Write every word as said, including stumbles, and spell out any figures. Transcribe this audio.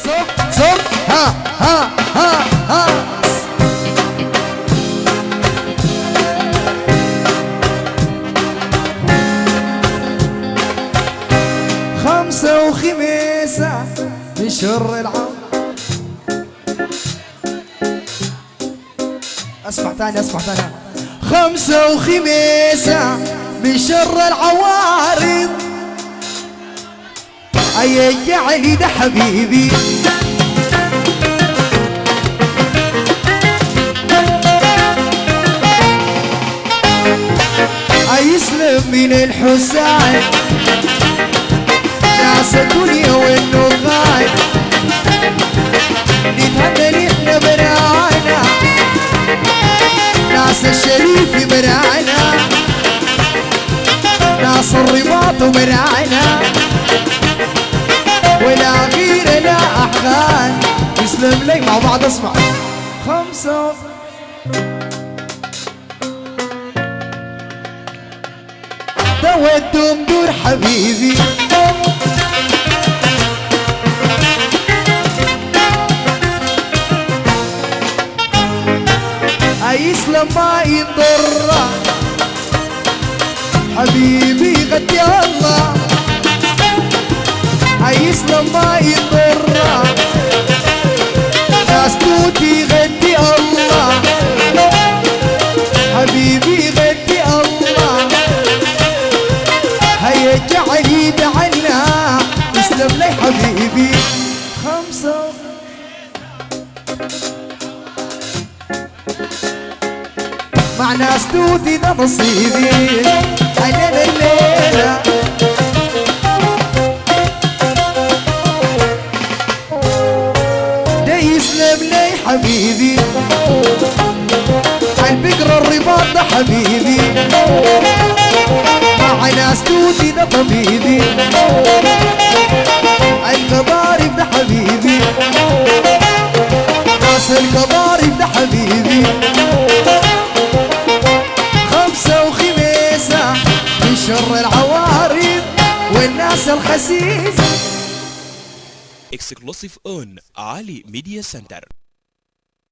صب صب ها ها ها ها خمسة وخميسة بشر العام. اسمع تاني اسمع تاني. خمسة وخميسة بشر العوارض. أي علي ده حبيبي أيسلم من الحسين ناس الدنيا والنغاي. نتهنى احنا برانا ناس الشريف برانا ناس الرباط برانا ولا غير لا أحغان. يسلم لي مع بعض اسمع. خمسة تودم دور حبيبي أيسلم ما يضر حبيبي غدي الله. أيسلم ما يضر ناس توتي غدي الله. حبيبي غدي الله هيا جعلي دعنا. يسلم لي حبيبي. خمسة مع ناس توتي ده نصيبي. أنا الليلة ده يسلم لي حبيبي. البقرة الرباط ده حبيبي مع ناس توتي ده طبيبي. القضارف ده حبيبي ناس القضارف ده حبيبي. خمسة وخميسة بشر العوارض والناس الخسيسة. Exclusive on Ali Media Center.